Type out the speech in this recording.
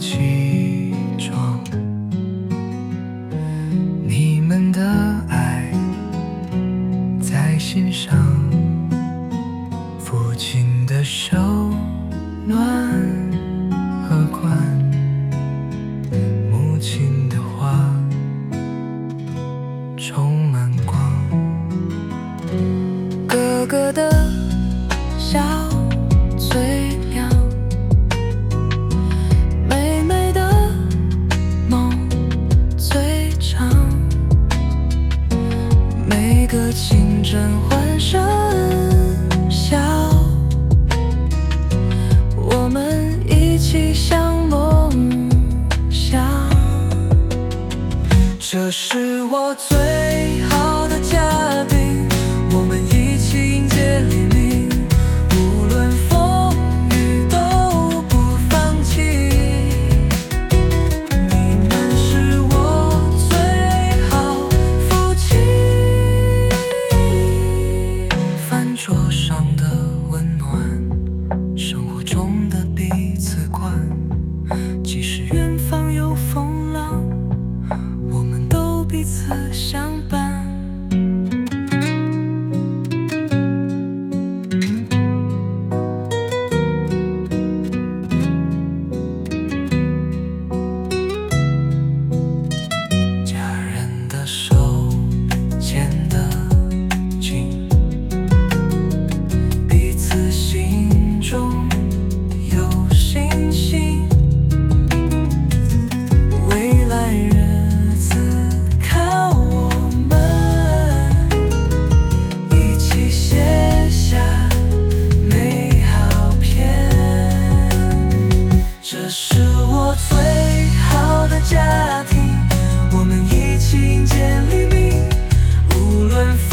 起床。你们的爱在心上，父亲的手暖和宽，母亲的话充满光。哥哥的小嘴鸟，妹妹的梦最长。每个清晨欢声笑，我们一起向梦想。这是我最好的家庭，我们一起迎接黎明，无论风雨都不放弃。你们是我最好夫妻。饭桌上的温暖，生活中的彼此关，即使远方有风浪，我们都彼此相伴。家人的手牵得紧，彼此心中有信心。未来日子靠我们，一起写下美好篇。这是我最好的家庭，我们一起迎接黎明，无论